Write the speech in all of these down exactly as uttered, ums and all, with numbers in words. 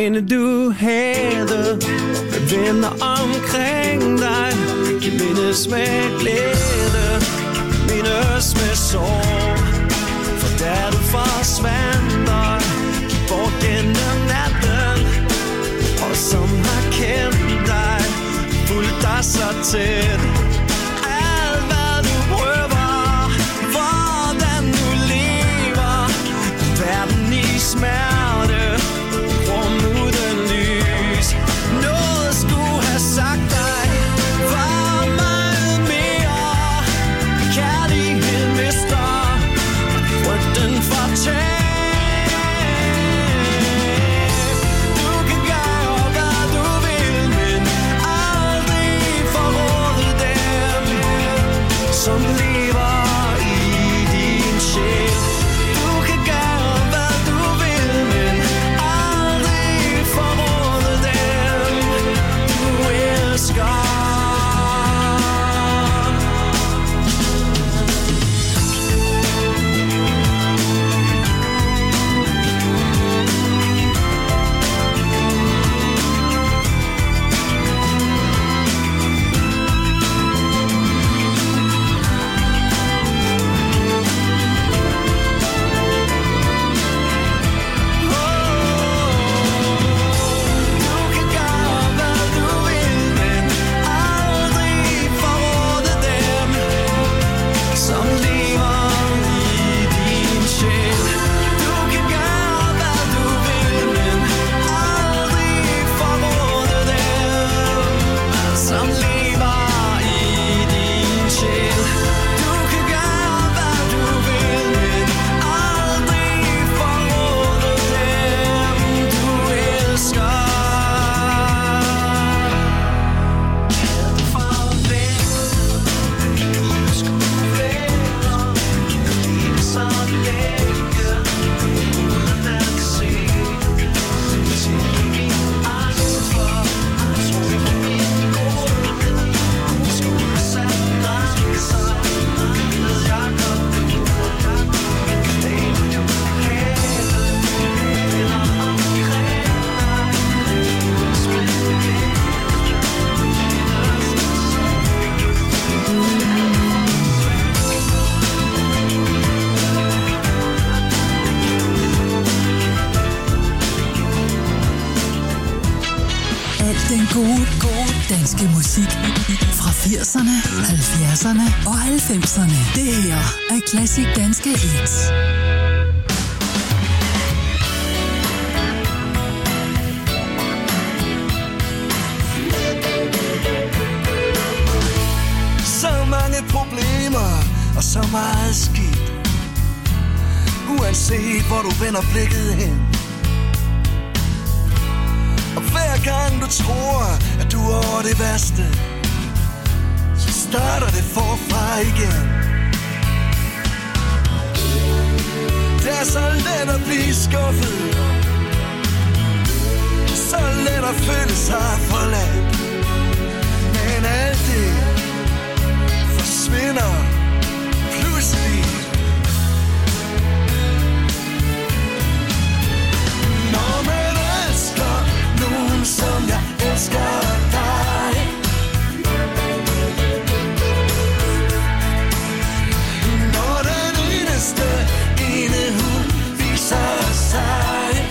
minde du havde, med venner omkring dig, kan mindes med glæde, mindes med sorg. For da du forsvandt dig bort gennem natten, og som har kendt dig, fulgt dig så tæt. Alt hvad du prøver, hvordan du lever, verden i smerte, rum uden lys. Noget skulle have sagt dig, var meget mere. Kærlighed mister, frygten fortæller. Som lever i din sjæl. Du kan gøre hvad du vil, men aldrig forråde dem du elsker. Fra firserne, halvfjerdserne og halvfemserne. Det her er Klassik Danske Hits. Så mange problemer og så meget skidt. Uanset hvor du vender blikket hen. Og hver gang du tror, at du er over det værste, så starter det forfra igen. Det er så let at blive skuffet, så let at føle sig forladt. Men alt det forsvinder pludselig. Når man elsker nogen, som jeg elsker dig, når den eneste ene hun viser sig,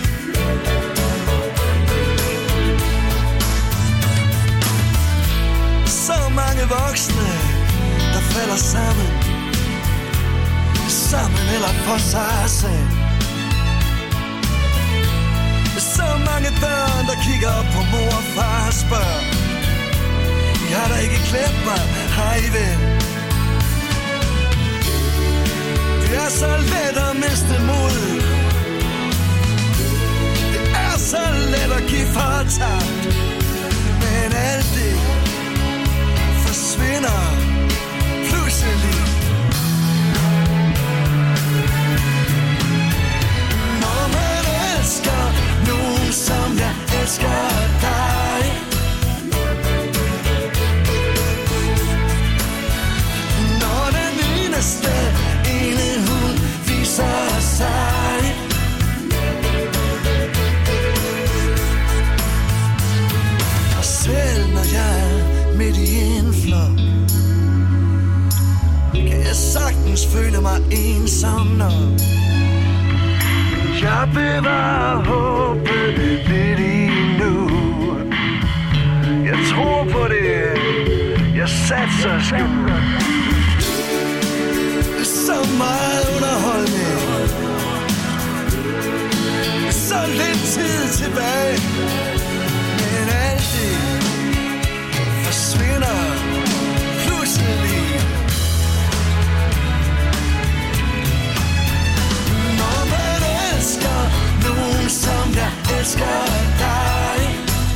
så mange voksne, der falder sammen, sammen eller for sig selv. Så mange børn, der kigger op på mor og far og spørger, I har da ikke klemt mig, har I vel? Det er så let at miste mod. Det er så let at give fortabt. Men alt det forsvinder pludselig. Når man elsker nogen, som jeg elsker dig, når den eneste ene hun viser sig, savner. Jeg bevarer håbet lidt endnu. Jeg tror på det. Jeg satser sgu. Så meget underholdning. Så lidt tid tilbage. Men alt det forsvinder pludselig. Når man elsker nogen, som jeg elsker dig.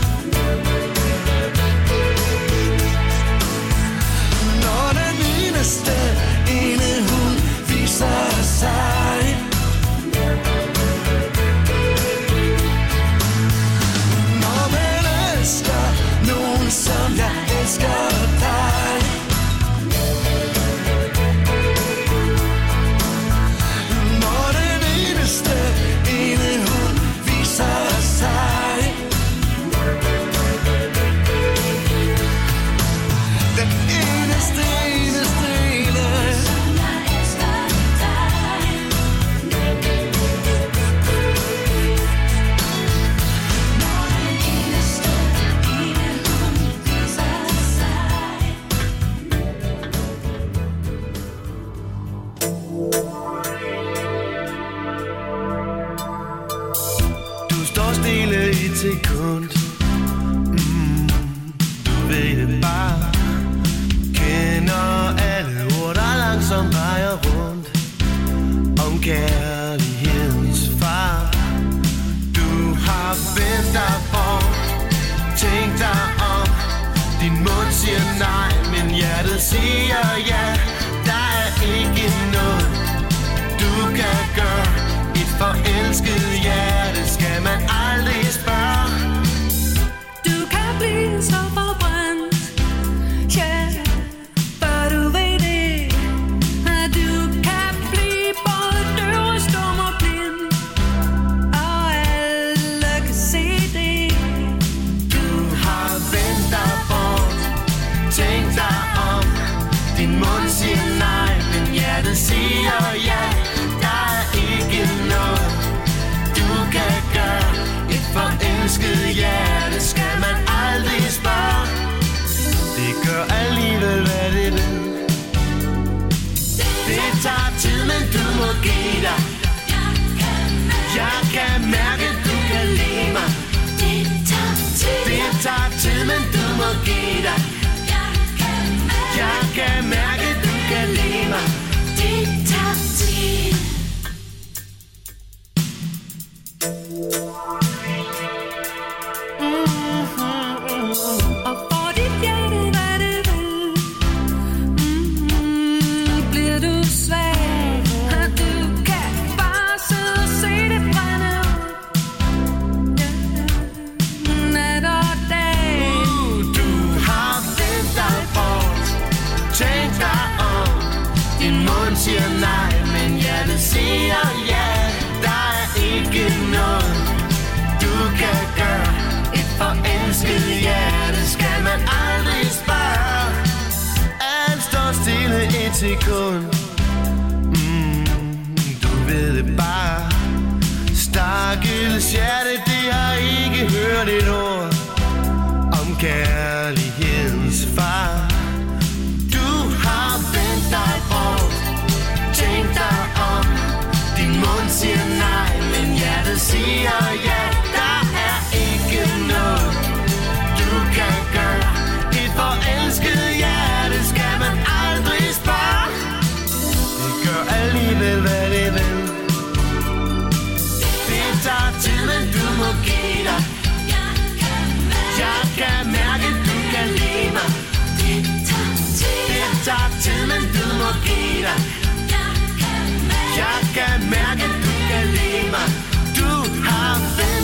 Når den eneste ene hun viser sig. Når man elsker nogen, som jeg elsker dig. Når den eneste ene hun viser sig. Den eneste, eneste ene. Du står stille i et sekund. Mm, du ved det bare. Kender alle ord, der langsomt drejer rundt om kærlighedens far. Du har vendt dig bort, tænkt dig om. Din mund siger nej, men hjertet siger ja. Der er ikke noget, du kan gøre. Et forelsket hjerte skal man aldrig spørge. Du kan blive så forbrændt, ja, for du ved det, at du kan blive både døv og stum og blind, og alle kan se det. Du har vendt dig bort, tænkt dig om. Din mund siger nej, men hjertet siger ja. Der er ikke noget, du kan gøre. Et forelsket hjerte skal man aldrig spørge. Det gør alligevel, hvad det vil. Det tager tid, men du må give dig. Jeg kan mærke, du kan lide mig. Det tager tid, men du må give dig. Jeg kan mærke, du kan lide mig. Det tager tid. Og får dit hjerte, hvad det vil, mm-hmm, bliver du svag, at du kan bare sidde og se det brænde ud, yeah. Nat og dag. Uh, du har vendt dig bort, tænkt dig om. Din mund siger nej, men hjertet siger ja. Der er ikke noget, du kan gøre. Et forelsket hjerte skal man aldrig spørge. Alt står stille et sekund. Mm, du ved det bare. Stakkels hjerte, det har ikke hørt et ord om kærlighedens far. Du har vendt dig bort, tænkt dig om. Din mund siger nej, men hjertet siger ja. Der er ikke noget, du kan gøre. Et forelsket hjerte skal man aldrig spørge. Det gør alligevel, hvad det vil. Det tager tid, men du må give dig. Jeg kan mærke, du kan lide mig. Det tager tid, men du må give dig. Jeg kan mærke, du kan lide mig. Du har vendt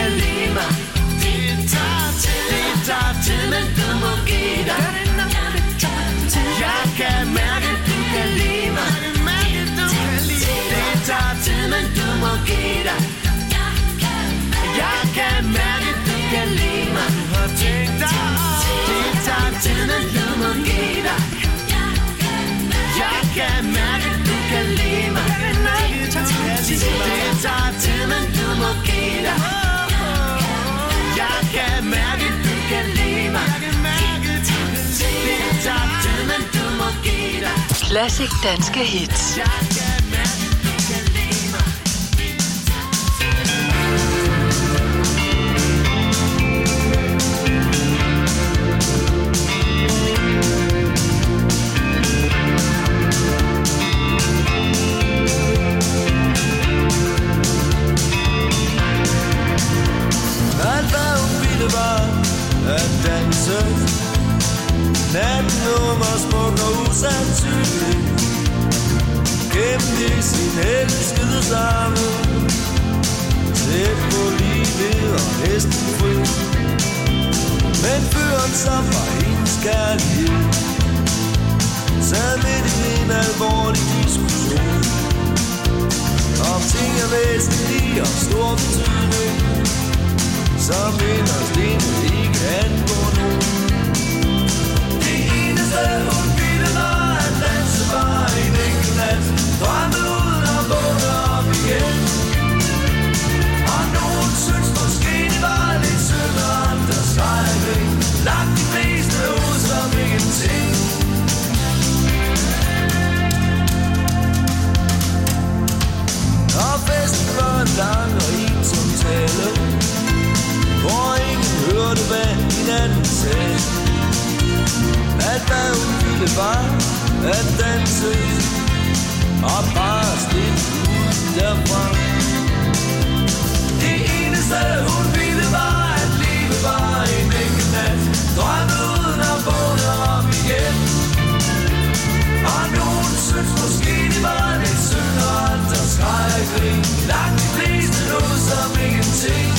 kan lide mig. Det tager tid, det tager tid, men du må give dig. Jeg kan mærke, du kan lide mig. Det tager tid, men du må give dig. Jeg kan mærke, du kan lide mig. Det tager tid, men du må give dig. Jeg kan mærke, du kan lide mig. Det tager tid, men du må give dig. Jeg kan mærke, du kan lide mig. Det tager tid, men du må give dig. Classic danske hits. Jeg kan mærke, du kan lide mig. Alt hvad hun ville var at danse. Natten ung og smuk og usandsynlig. Gemte i sin elskede samme. Tæt på livet og næsten fri. Men fyren som var hendes kærlighed sad midt i en alvorlig diskussion om ting er væsentlige og stor betydning, som inderst inde ikke angår nogen. Det eneste hun ville var at danse bare en enkelt nat, drømme uden at vågne op igen. Og nogen synes måske det var lidt synd, og andre skreg væk. Langt de fleste ud som ingenting. Og festen var lang og ensom tale, hvor ingen hørte, hvad hinanden sagde. Alt hvad hun ville var at danse og bare slippe ud derfra. Det eneste hun ville var at leve bare en enkelt nat, drømme uden at vågne op igen. Og nogen synes måske det var lidt synd, og andre skreg og grin. Langt de fleste lå som ingenting.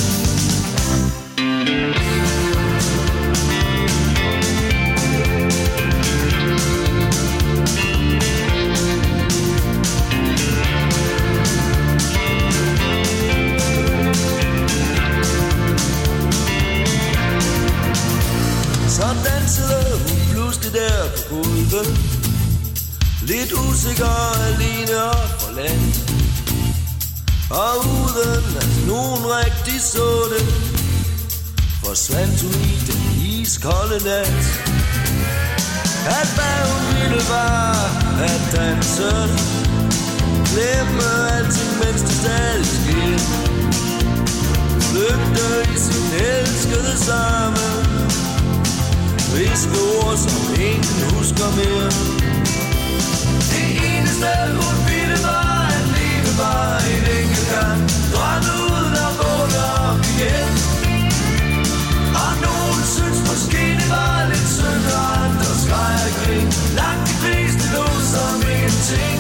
Så dansede hun pludselig der på gulvet, lidt usikker og alene og forladt. Og uden at nogen rigtig så det, forsvandt hun i den iskolde nat. Alt hvad hun ville var at danse, glemme alting mens det stadig sker. Flygte i sin elskede samme, hviske ord som ingen husker mere. Det eneste hun ville var at leve bare en enkelt gang, drømme uden at vågne op igen. Og nogen synes måske det var lidt synd, og andre skreg og grin. Langt de fleste lå som ingenting.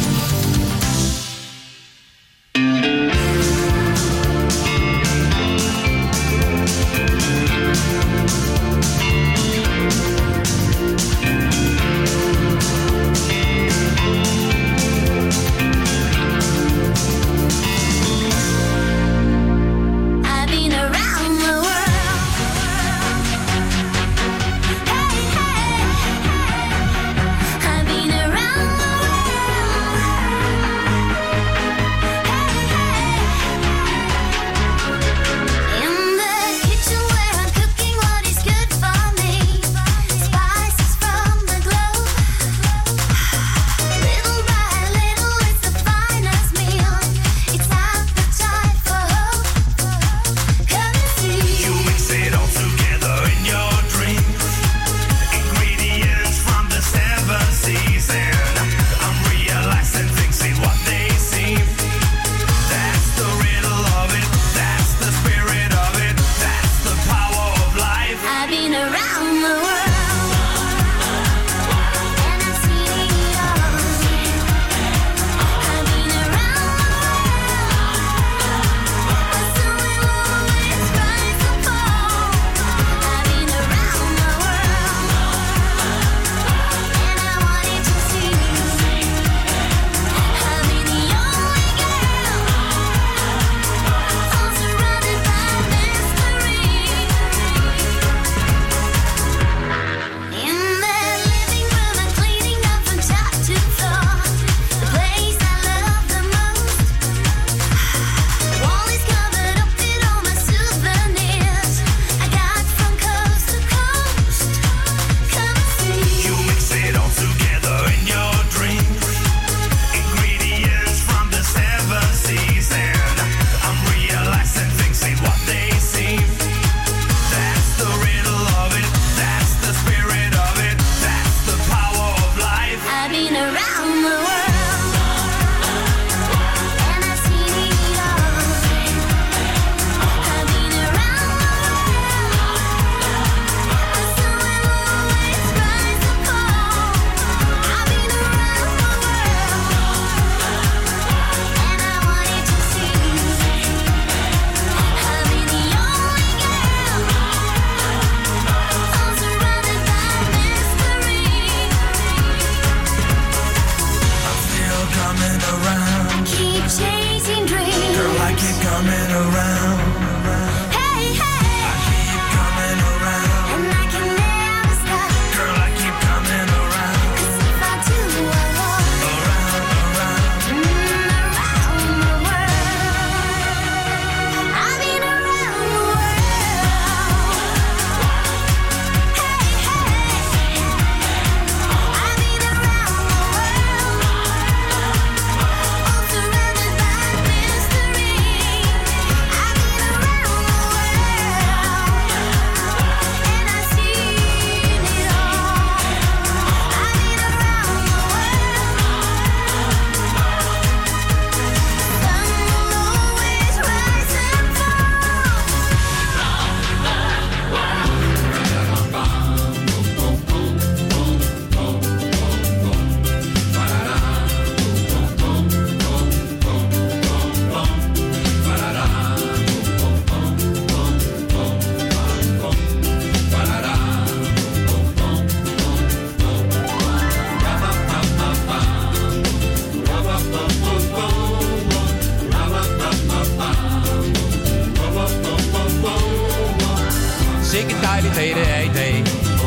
sikke dejlig dag det er i dag.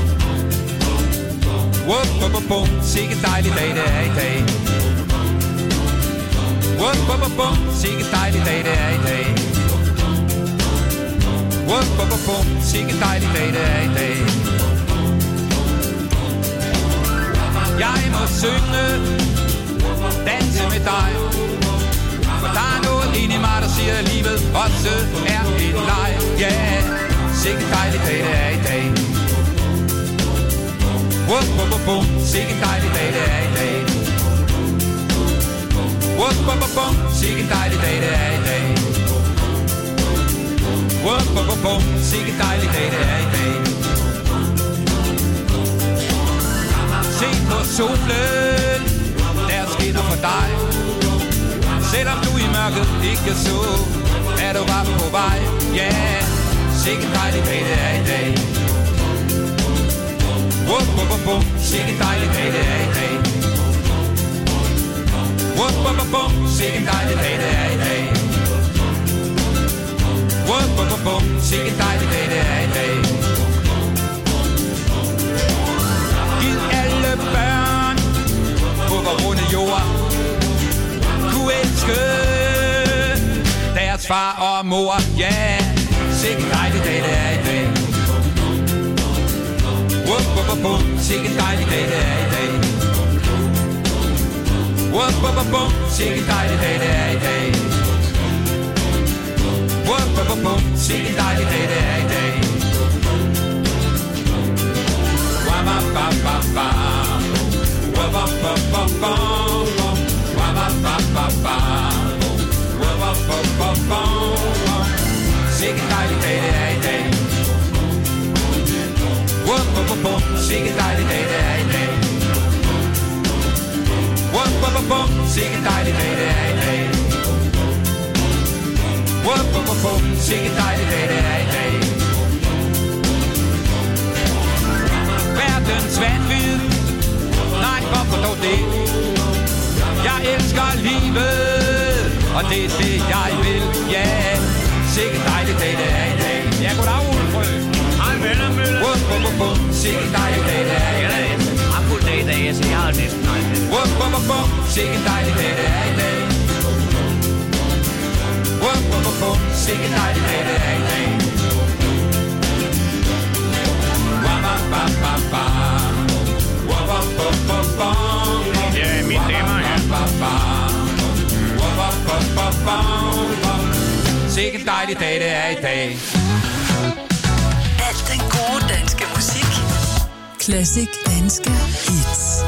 Wup, wup, wup, wup, sikke dejlig dag det er i dag. Wup, wup, wup, wup, sikke dejlig dag det er i dag. Wup, wup, wup, wup, sikke dejlig dag det er i dag. Jeg må synge, danse med dig, for der er noget inde i mig, der siger, at livet også er en leg. Ja, yeah. Sikke dejlig dag det er i dag. Wup, wup, wup, wup, sikke dejlig dag det er i dag. Wup, wup, wup, wup, sikke dejlig dag det er i dag. Wup, wup, wup, wup, sikke dejlig dag det er i dag. Se på solen, der skinner for dig. Selvom du i mørket ikke så, at du var på vej. Ja, yeah. Sikke dejlig dag det er i dag. Wup, wup, wup, wup, sikke dejlig dag det er i dag. Wup, wup, wup, wup, sikke dejlig dag det er i dag. Wup, wup, wup, wup, sikke dejlig dag det er i dag. Giv alle børn på vor runde jord kunne elske deres far og mor. Ja, yeah. Sikke dejlig dag det er i dag. Wup, wup, wup, wup, sikke dejlig dag det er i dag. Wup, wup, wup, wup, sikke dejlig dag det er i dag. Wup, wup, wup, wup, sikke dejlig dag det er i dag. Wap, wap, wap, wap, wap. Wap, wap, wap, wap, wap. Wap, wap, wap, wap, wap. Wap, wap, wap, wap, wap. Sikke dejlig dag det er i dag. Wup, wup, wup, wup, sikke dejlig dag det er i dag. Wup, wup, wup, wup, sikke dejlig dag det er i dag. Wup, wup, wup, wup, sikke dejlig dag det er i dag. Verdens vanvid, nej, hvorfor dog det? Jeg elsker livet, og det er det jeg vil, ja. Yeah. Sikke dejlig dag det er i dag. Ja, goddag, Ole Frø. Hej, venner, Møller. Wup, wup, wup, wup, sikke dejlig dag det er i dag. Jeg har fuld dag i dag, så jeg har næsten aldrig. Wup, wup, wup, wup, sikke dejlig dag det er i dag. Wup, wup, wup, wup, sikke dejlig dag det er i dag. Wap, wap, wap, wap, wap. Wap, wap, wap, wap, wap. Ja, mine damer her. Wap, wap, wap, wap, wap. Sikke dejlig dag det er i dag. Alt den gode danske musik. Classic danske hits.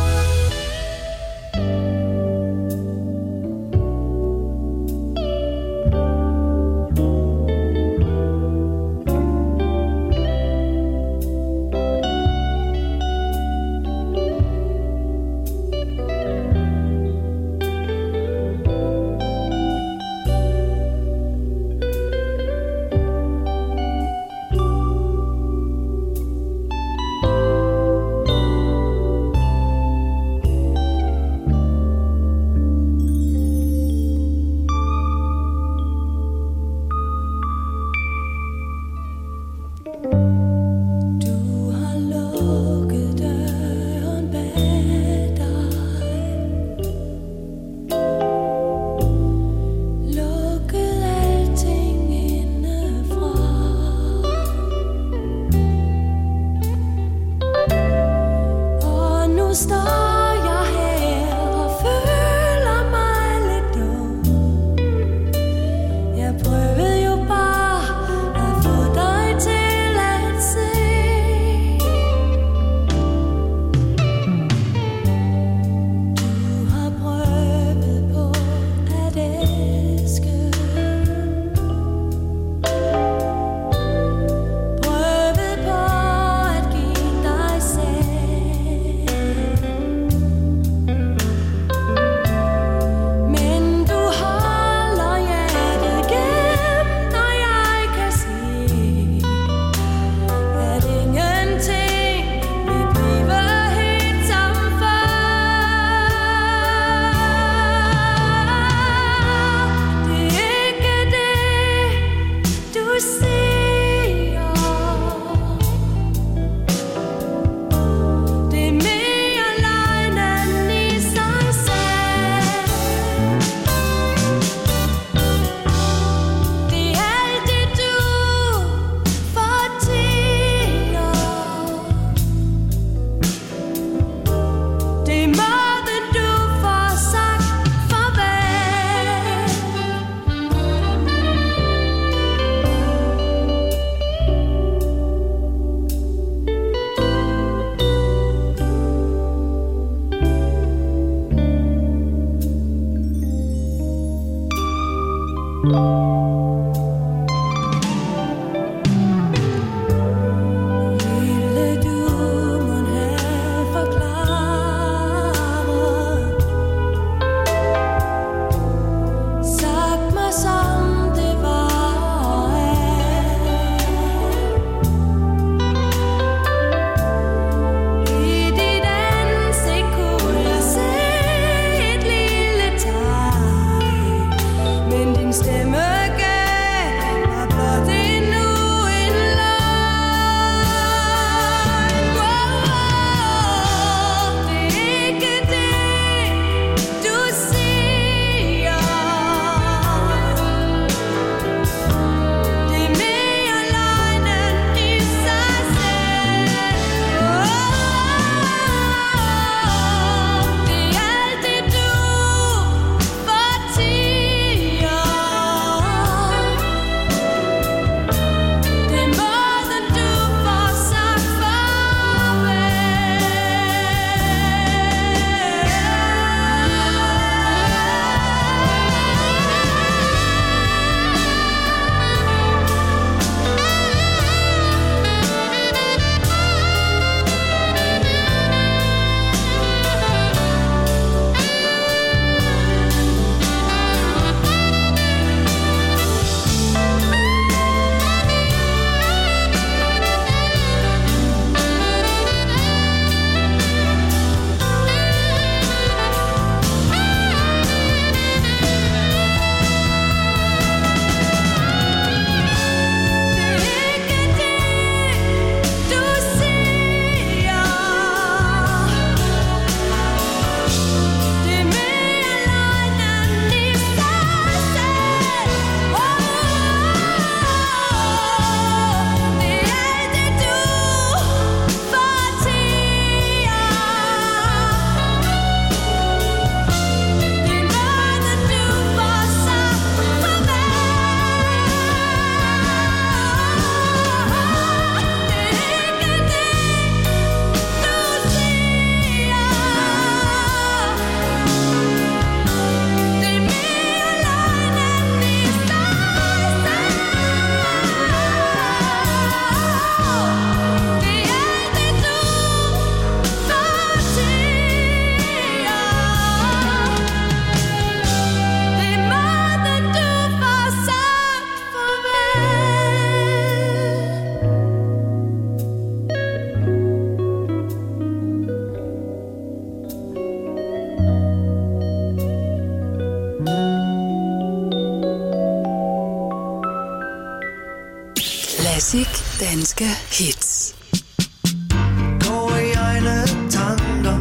danske hits. Går i egne tanker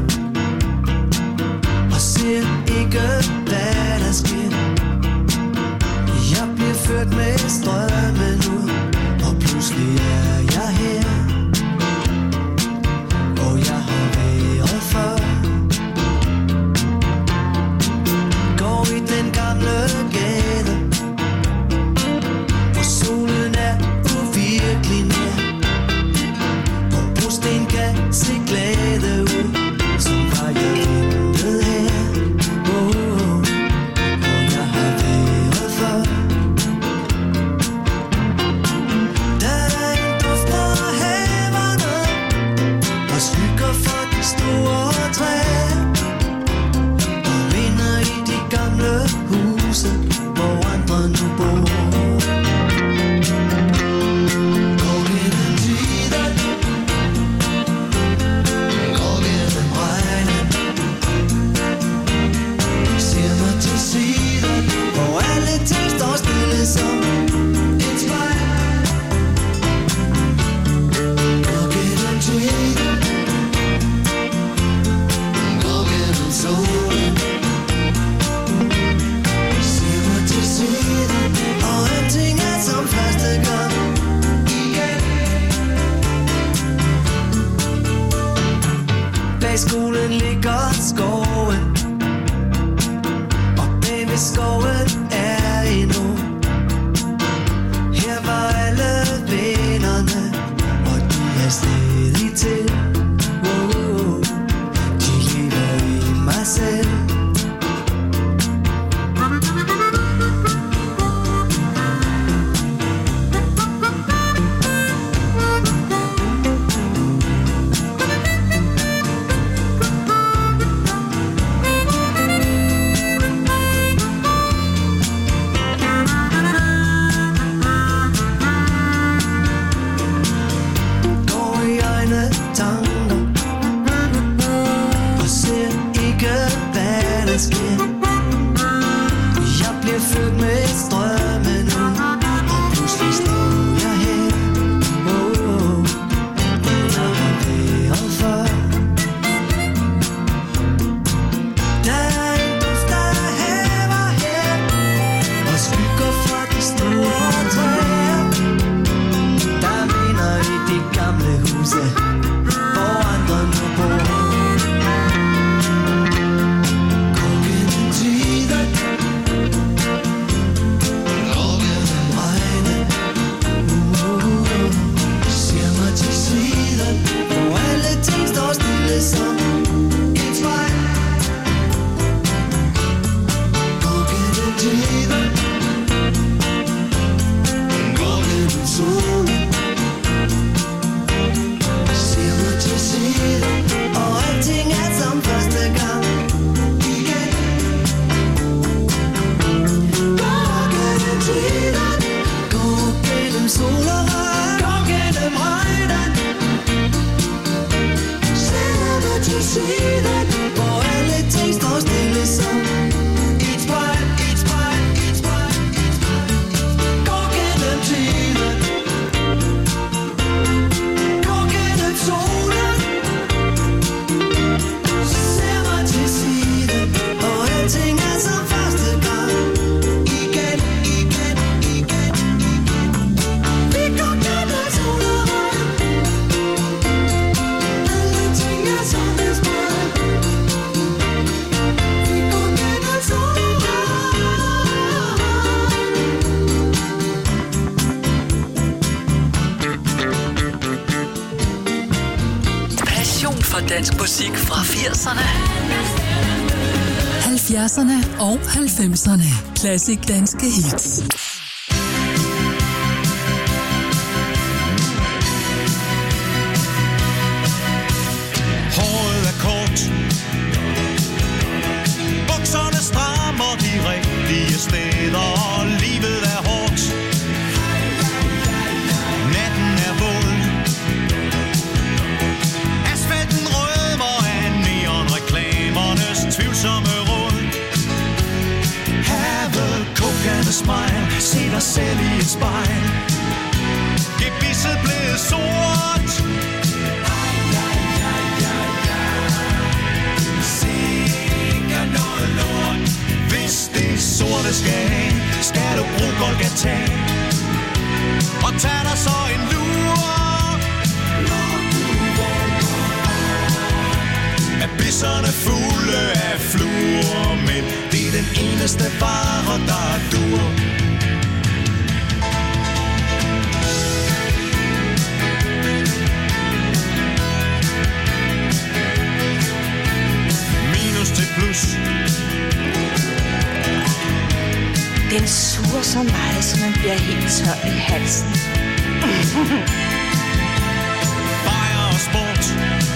og ser ikke, hvad der sker. Jeg bliver ført med strømmen ud, og pludselig er jeg her, hvor jeg har været før. Går i den gamle gade, hvor solen er uvirkelig nær, hvor brosten kan se glade ud, som var jeg ventet her, oh, hvor jeg har været før. Der er en duft fra haverne og skygger fra de store træer, og vinder i de gamle huse, hvor andre nu bor. Går gennem tiden, går gennem regnen, ser mig til siden, hvor alle ting står stille som et spejl. Går gennem tiden, går gennem solen, ser mig til siden, og alting er som første gang igen. Bag skolen ligger skoven, og bag ved skoven er endnu. Her var alle vennerne, og de er stadig til. Wow, de lever i mig selv. Går i egne tanker og ser ikke, hvad der sker. Jeg bliver født med strømmen ud, og pludselig står jeg her, oh, hvor jeg har været før. Der er en duft af haver her, og skygger fra de store træer, der vinder i de gamle huse, hvor andre nu bor. Går gennem tiden, går gennem regnen, uh, ser mig til siden, hvor alle ting står stille som et spejl. Går gennem tiden, går gennem solen, ser mig til siden, og alting er som første gang igen. Går gennem tiden, går gennem sol og regn, går gennem regnen, ser mig til siden, hvor alle ting står stille som et spejl, et spejl, et spejl, et spejl. Går gennem tiden, går gennem solen, ser mig til siden, og alting er som første gang igen, igen, igen, igen. Vi går gennem sol og regn, alle ting er som et spejl. Vi går gennem sol og Passion for dansk musik fra firserne, halvfjerdserne og halvfemserne. Classic danske hits. Håret er kort, bukserne strammer de rigtige steder, og livet er hårdt. Natten er våd, asfalten rødmer af neonreklamernes tvivlsomme råd. Have kokende smile, se dig selv i et spejl. Gebisset blevet skal af, skal du bruge Golgata. Og tag dig så en lur af bisserne fulde af fluer, men det er den eneste vare, der dur. Minus til plus. Den suger så meget, så man bliver helt tør i halsen. Bajer og sport.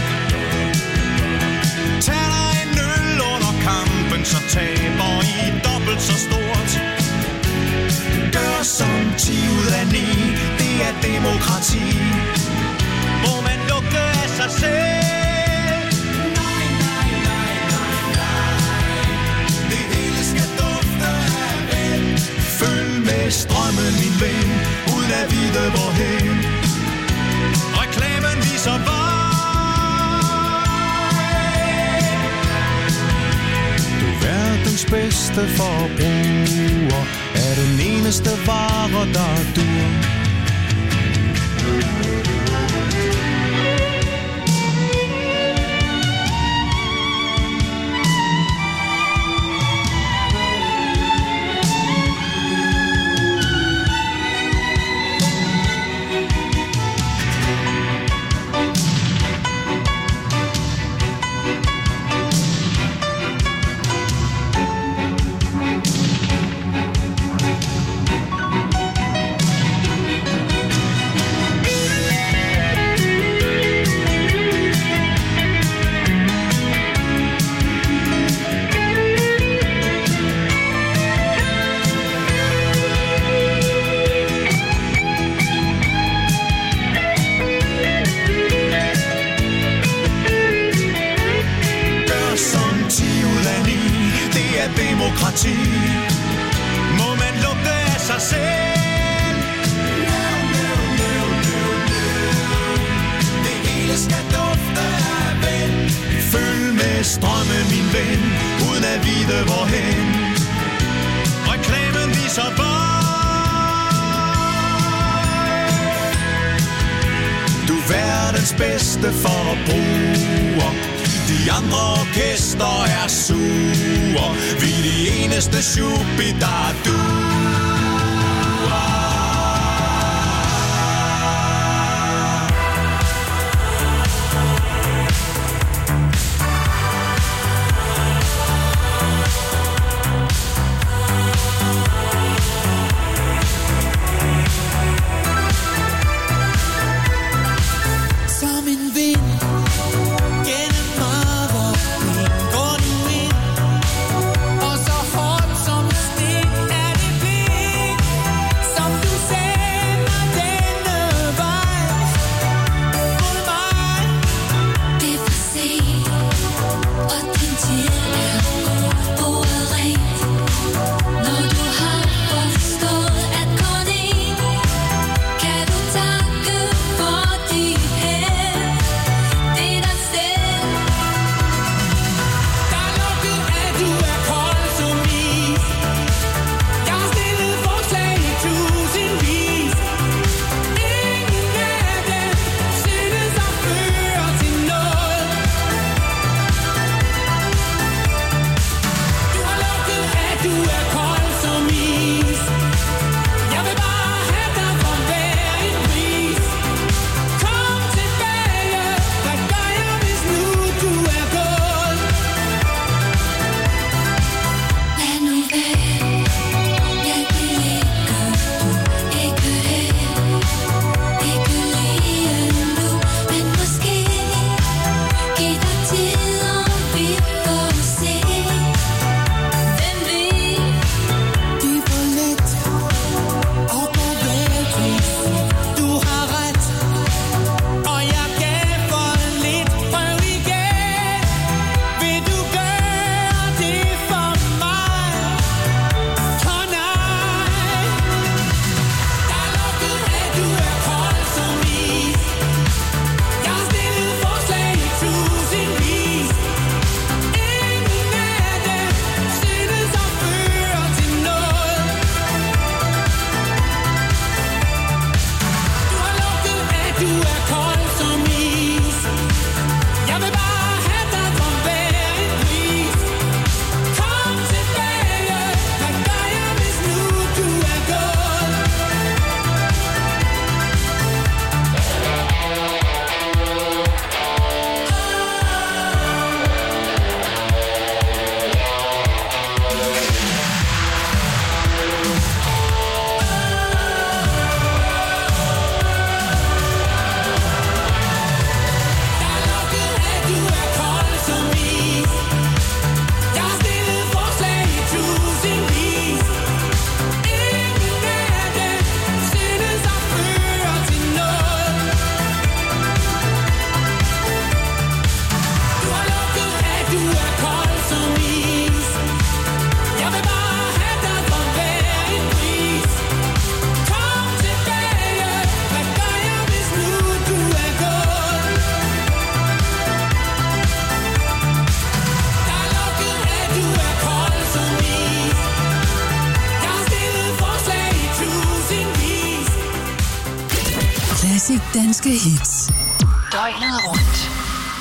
Tag dig en øl under kampen, så taber I dobbelt så stort. Gør som ti ud af ni, det er demokrati. Må man lugte af sig selv? Nej, nej, nej, nej, nej. Det hele skal dufte af ven. Følg med strømmen, min ven, uden at vide hvorhen. Reklamen viser vej. Verdens bedste forbruger er den eneste vare, der dur. Demokrati. Må man lugte af sig selv? No, no, no, no, no. Det hele skal dufte af ven. Følg med strømmen, min ven, uden at vide hvorhen. Reklamen viser vej. Du er verdens bedste forbruger. De andre orkester er sure. Vi er de eneste shubi, der duer. Som en vind gennem mørke går du ind, og så hårdt som sten er det du er kold som is. Jeg vil bare have dig for hver en pris. Kom tilbage, hvad gør jeg, hvis nu du er gået? Classic danske hits. Døgnet rundt.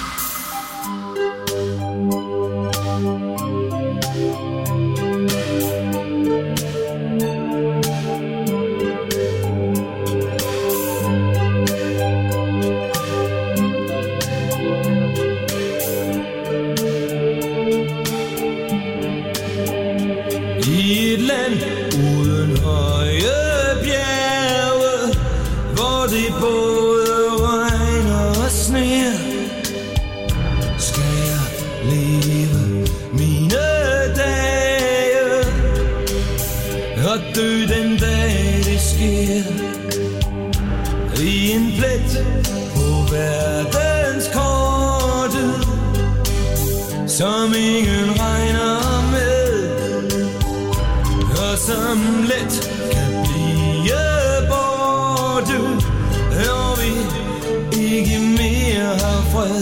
I et land uden høje bjerge, hvor det både regner og sner, skal jeg leve mine dage og dø den dag det sker. I en plet på verdenskortet, som ingen regner med, og som let kan blive borte, når vi ikke mere har fred.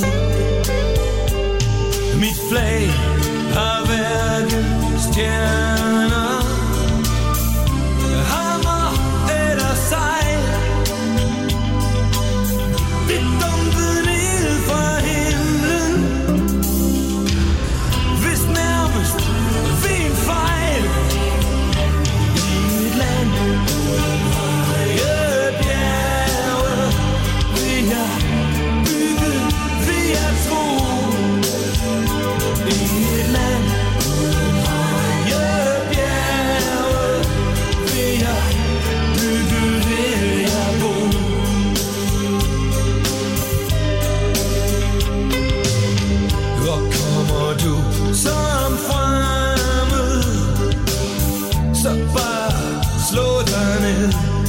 Mit flag har hverken stjerner, hammer eller sejl. Det dumpede ned fra himlen, hvis nærmest ved en fejl. I et land uden høje bjerge vil jeg bygge, vil jeg tro. I et land uden høje bjerge vil jeg bygge, vil jeg bo. Og kommer du som fremmed, så bare slå dig ned.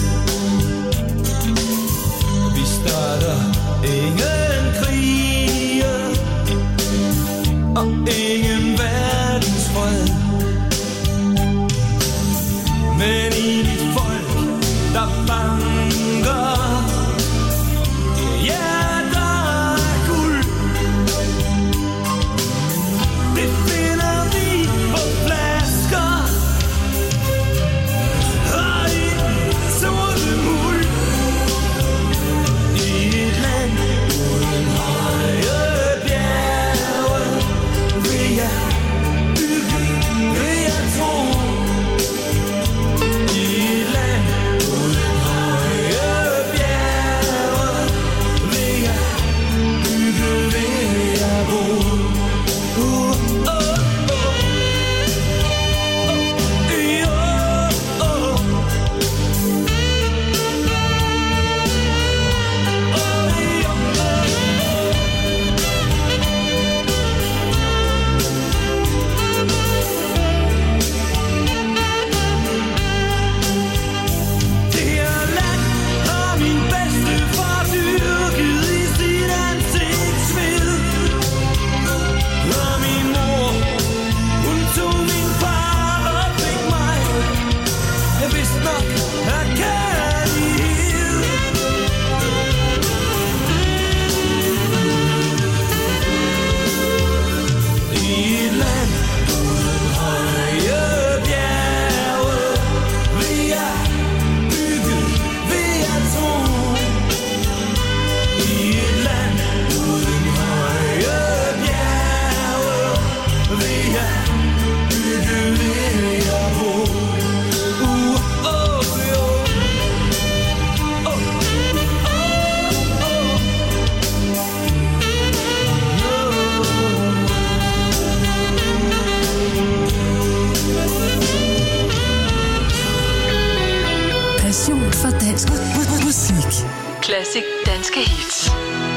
Vi starter ingen krige og ingen verdensfred, men i dit folk, der banker, ja, der er guld. Det finder vi på flasker og i sorte muld. I et land uden danske hits.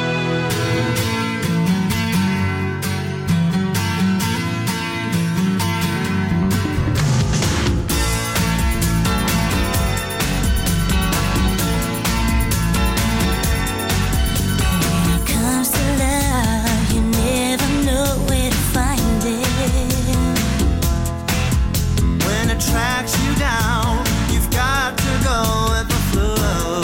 Tracks you down, you've got to go with the flow.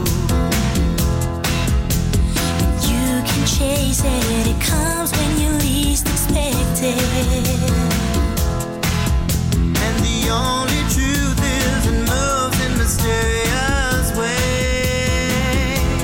You can chase it, it comes when you least expect it. And the only truth is it moves in mysterious ways.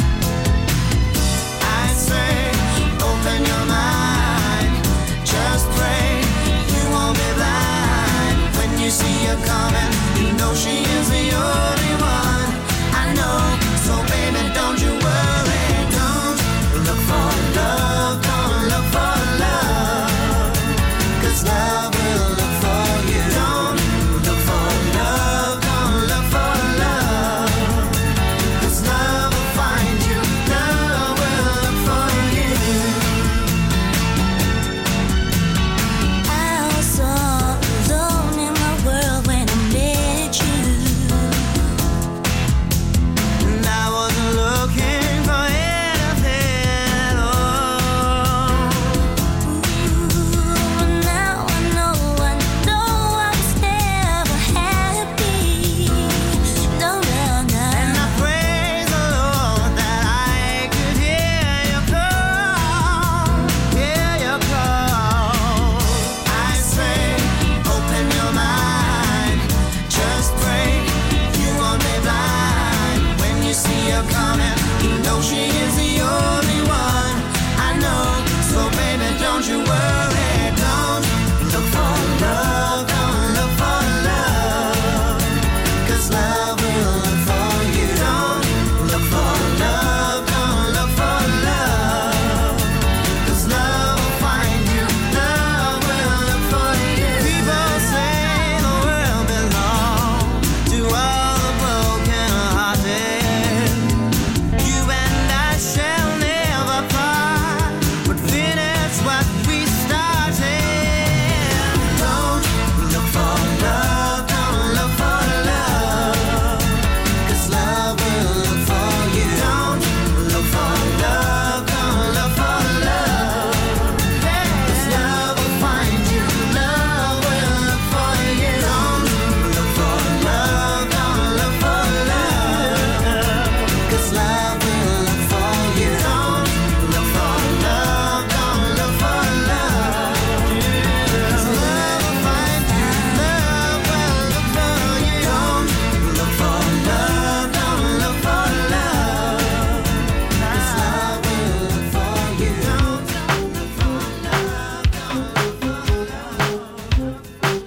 I say, open your mind, just pray you won't be blind. You see her coming, you know she is the only one. I know, so baby, don't you worry. Don't look for love, don't look for love, 'cause love will look for you. Don't look for love, don't look for love, 'cause love will find you. Love will look for you. I was all alone in my world when I met you, and I wasn't looking for anything at all. Ooh, now I know, I know I was never happy. No, no, no. And I praise the Lord that I could hear you call, hear you call. I say, open your mind, just pray you won't be blind. When you see her coming, you know she is the only one. I know, so baby, don't you worry. Don't look for love, don't look for love, 'cause love will look for you. Don't look for love, don't look for love, 'cause love will find you. Love will look for you. People say the world belongs to all the broken hearted. You and I shall never part, but finish what we started. Don't look for love, don't look for love, 'cause love will look for you. Don't look for love, don't look for love, 'cause love will find you. Love will look for you. Don't look for love, don't look for love, 'cause love will look for you. Don't look for love, don't look for love, 'cause love will find you. Love will look for you. Don't look for love, don't look for love, 'cause love will look for you. Don't look for love, don't look for love.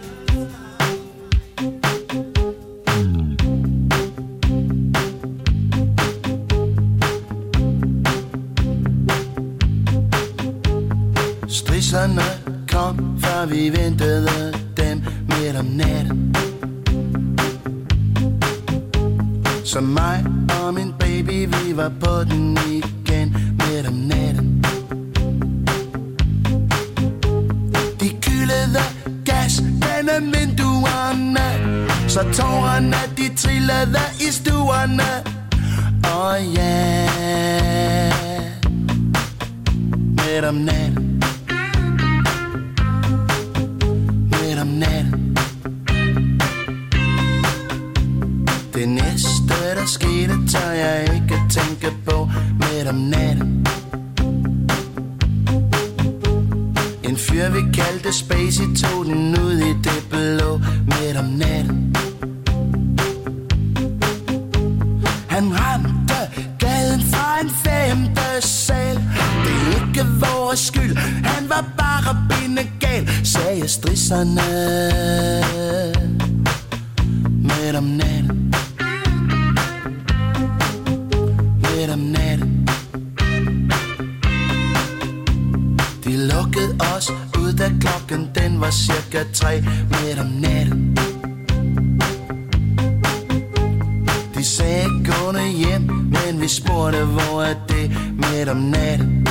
Strisserne kom, før vi ventede dem midt om natten. Så mig og min baby, vi var på den igen midt om natten. De kyldede gas gennem vinduerne, så tårerne de trillede i stuerne. Og ja, midt om natten, midt om natten. Det næste der skete, tør jeg ikke tænke på midt om natten. En fyr vi kaldte Spacey tog den ud i det blå midt om natten. Han ramte gaden fra en femte sal. Det er ikke vores skyld, han var bare bindegal, sagde strisserne midt om natten. Midt om natten. De lukkede os ud, da klokken den var cirka tre midt om natten. De sagde gå ned hjem, men vi spurgte, hvor er det midt om natten.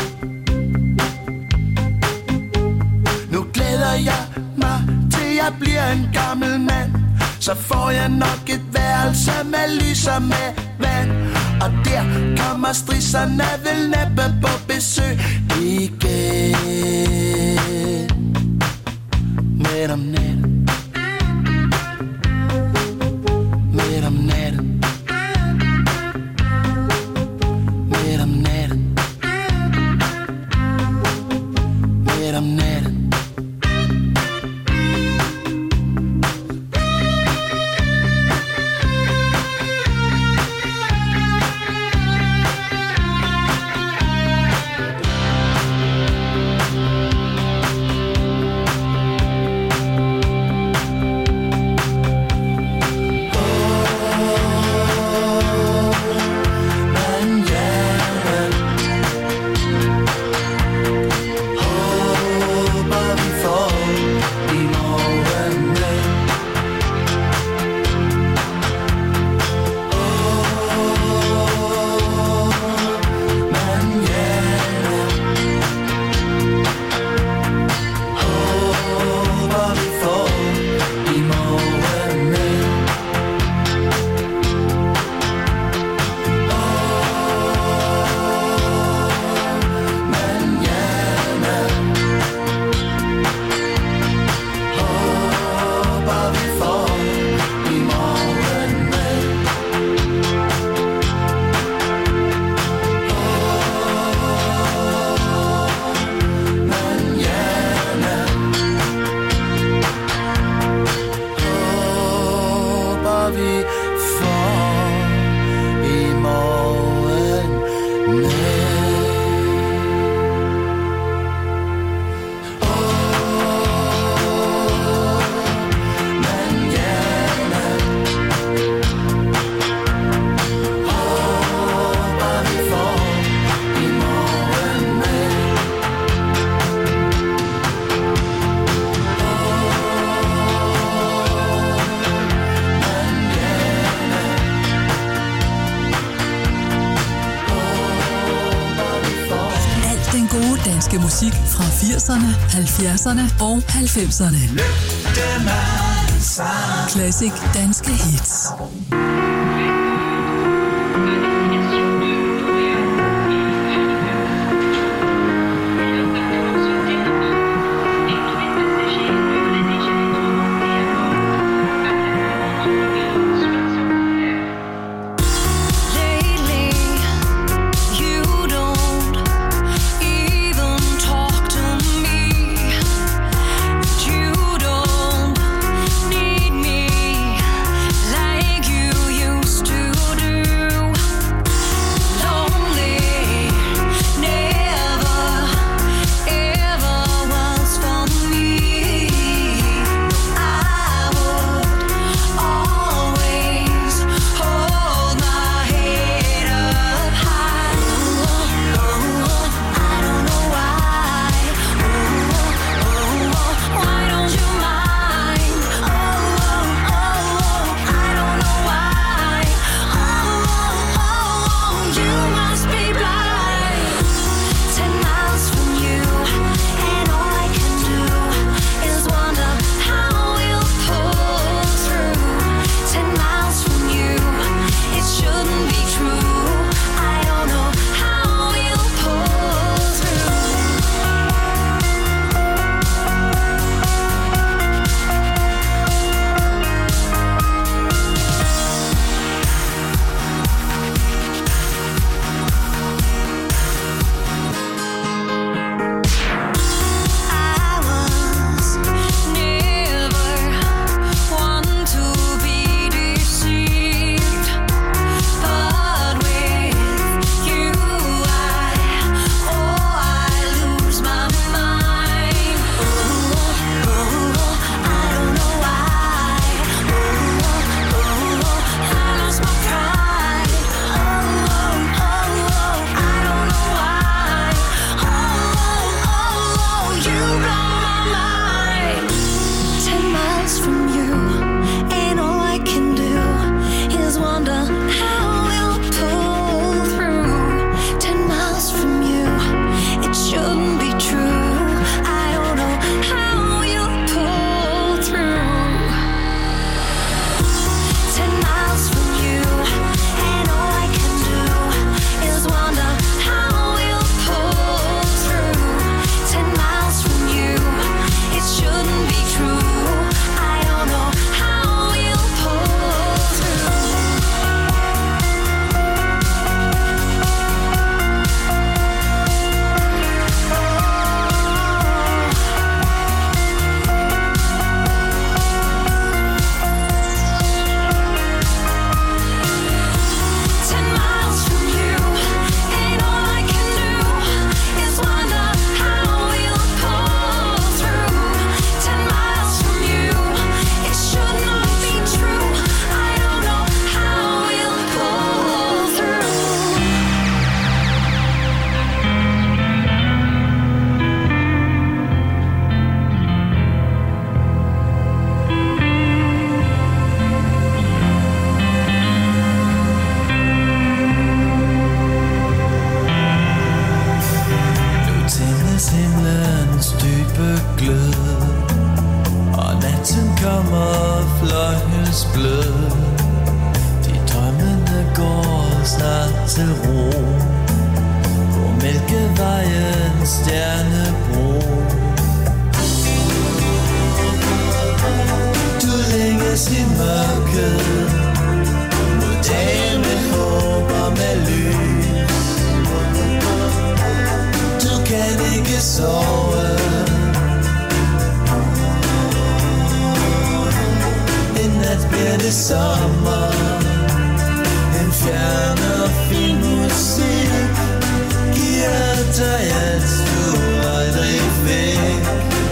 Nu glæder jeg mig til jeg bliver en gammel mand. Så får jeg nok et værelse med lys og med vand. Og der kommer strisserne vel næppe på besøg igen. Midt om natten. Midt om natten. Midt om natten. Midt om natten. Musik fra firserne, halvfjerdserne og halvfemserne. Classic danske hits. You himlens dybe glød, og natten kommer fløjens blød. De drømmende går snart til ro på Mælkevejens stjernebro. Du længes i mørket mod dagen med håb og med lys. Du kan ikke sove. En nat bliver det sommer. En fjern og fin musik giver dig alt du aldrig fik.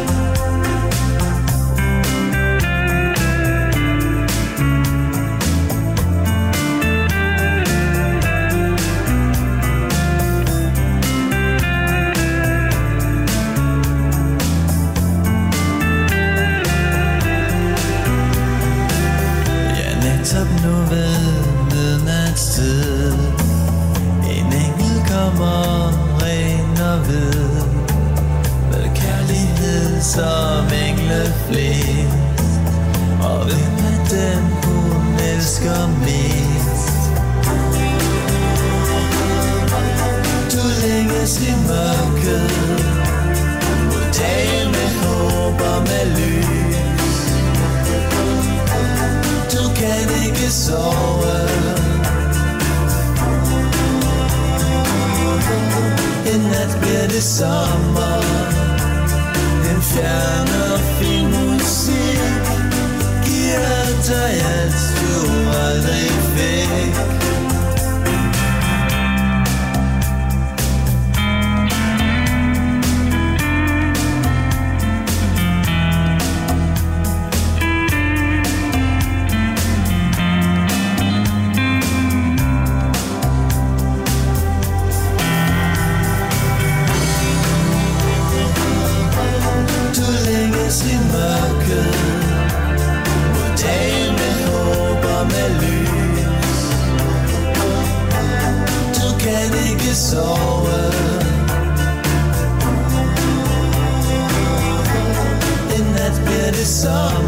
Nu ved midnatstid en engel kommer ren og hvid, med kærlighed som engle flest. Og hvem er den hun elsker mest? Du længes i mørket mod dagen med håb og med lys. Du kan ikke sove. En nat bliver det sommer. En fjern og fin musik giver dig alt du aldrig fik. Sove. En nat bliver det sommer.